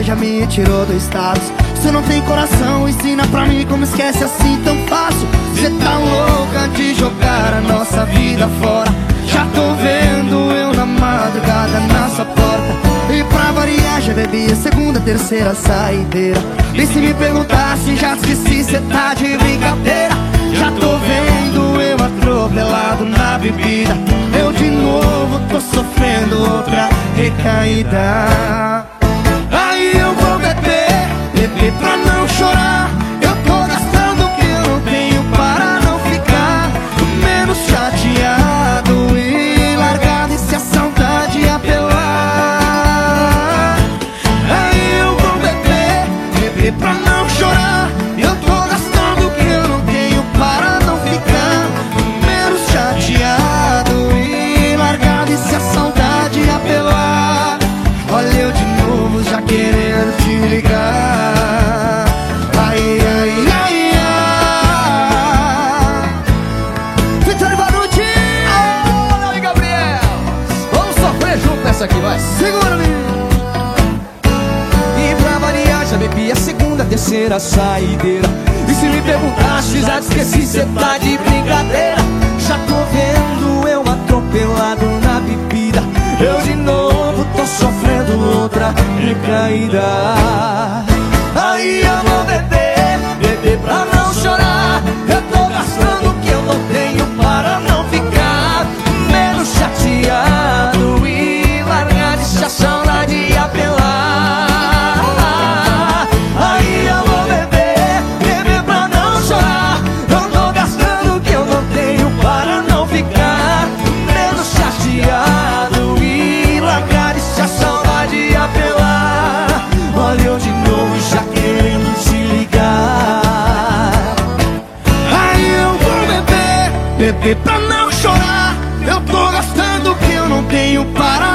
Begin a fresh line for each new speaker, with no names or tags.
já me tirou do status. Você não tem coração, ensina pra mim como esquece assim tão fácil. Você tá louca de jogar a nossa vida fora. Já tô vendo eu na madrugada na sua porta. E pra variar já bebi a segunda, terceira saideira. E se me perguntasse já esqueci, cê tá de brincadeira. Já tô vendo eu atropelado na bebida. Eu de novo tô sofrendo outra recaída. Aí eu vou beber, beber pra não chorar. Eu tô gastando o que eu não tenho para não ficar menos chateado e largado, e se a saudade apelar. Aí eu vou beber, beber pra não chorar. Eu tô gastando o que eu não tenho para não ficar menos chateado e largado, e se a saudade apelar. Olha eu de novo já querendo te ligar. Ai, ai, ai, ai. Vitor Baruti!
Olha aí, Gabriel! Vamos sofrer junto nessa aqui, vai!
Segura-me!
E pra variar já bebi a segunda, terceira saideira. E se me perguntaste já esqueci, cê tá de brincadeira. Já tô vendo eu atropelado na bebida. Eu de novo tô sofrendo outra recaída. Aí eu vou beber, beber pra não chorar. Eu tô gastando o que eu não tenho para não ficar menos chateado e largar de se a saudade apelar. Aí eu vou beber, beber pra não chorar. Eu tô gastando o que eu não tenho para não ficar menos chateado e largar de se a saudade apelar. Olha eu de novo já querendo te ligar.
Aí eu vou beber, beber pra não chorar. Eu tô gastando o que eu não tenho para